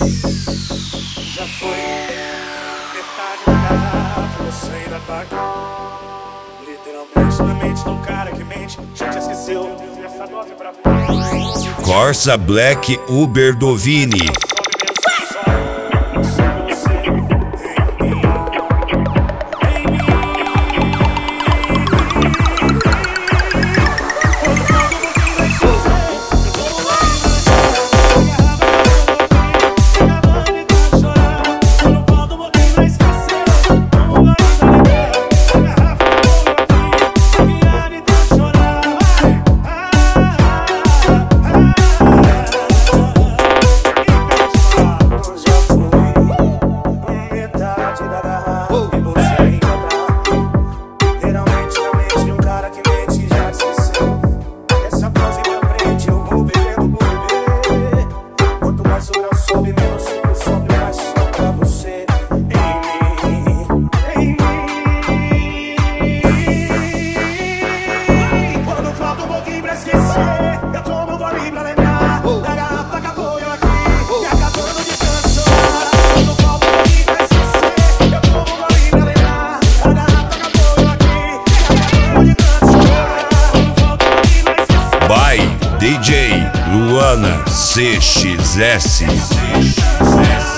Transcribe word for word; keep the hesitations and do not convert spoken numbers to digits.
Já foi metade da garrafa, você ainda tá aqui. Literalmente na mente de um cara que mente, já te esqueceu. Essa dose pra fora. Corsa Black Uber Dovini. D J Luana C X S.